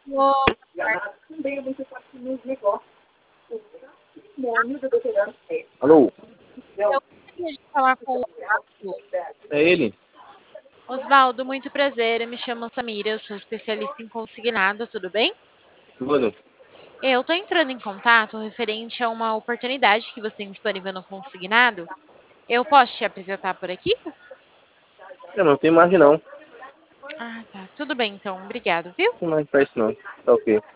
Ô, Alô? eu gostaria de falar com o Osvaldo. É ele? Osvaldo, muito prazer. Eu me chamo Samira, eu sou especialista em consignado, tudo bem? Tudo. Eu estou entrando em contato referente a uma oportunidade que você tem disponível no consignado. Eu posso te apresentar por aqui? Eu não tenho mais não. Ah, tá. Tudo bem, então. Obrigado, viu? Não tem mais pra isso não. Tá ok.